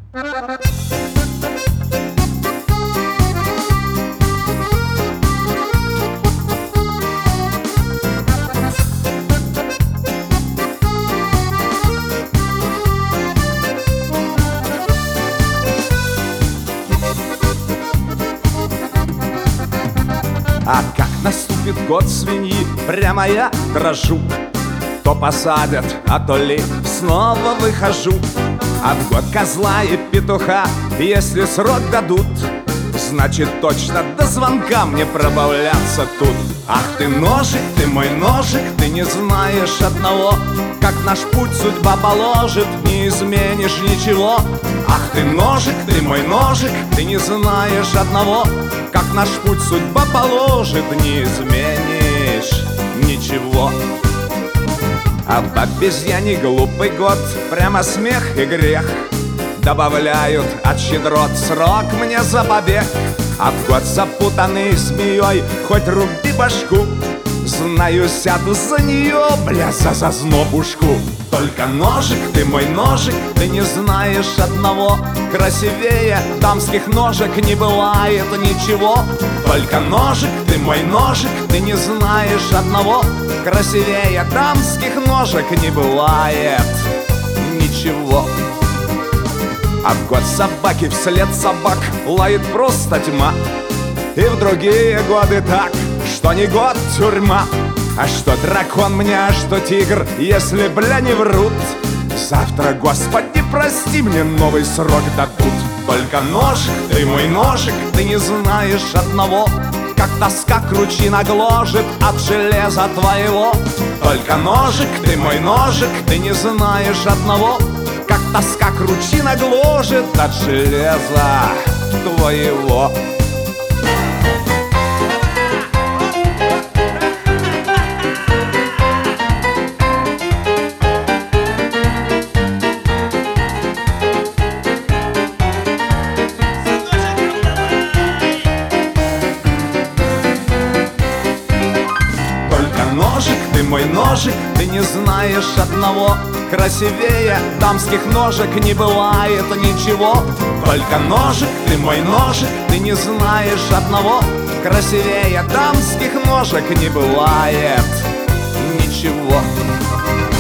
А как наступит год свиньи, прямо я дрожу. То посадят, а то ли снова выхожу. А в год козла и петуха, если срок дадут, значит точно до звонка мне пробавляться тут. Ах ты ножик, ты мой ножик, ты не знаешь одного, как наш путь судьба положит, не изменишь ничего. Ах ты ножик, ты мой ножик, ты не знаешь одного, как наш путь судьба положит, не изменишь ничего. А в обезьяне глупый год, прямо смех и грех, добавляют от щедрот срок мне за побег. А в год запутанный змеей, хоть руби башку, знаю, сяду за нее, бля, за зазнобушку. Только ножик, ты мой ножик, ты не знаешь одного, красивее дамских ножек не бывает ничего. Только ножик, ты мой ножик, ты не знаешь одного, красивее дамских ножек не бывает ничего. А в год собаки вслед собак лает просто тьма. И в другие годы так, что не год тюрьма. А что дракон мне, а что тигр, если, бля, не врут, завтра, Господи, прости, мне новый срок дадут. Только ножик, ты мой ножик, ты не знаешь одного, как тоска кручина гложет от железа твоего. Только ножик, ты мой ножик, ты не знаешь одного, как тоска кручина гложет от железа твоего. Ножик, ты мой ножик, ты не знаешь одного, красивее дамских ножек не бывает ничего. Только ножик, ты мой ножик, ты не знаешь одного, красивее дамских ножек не бывает ничего.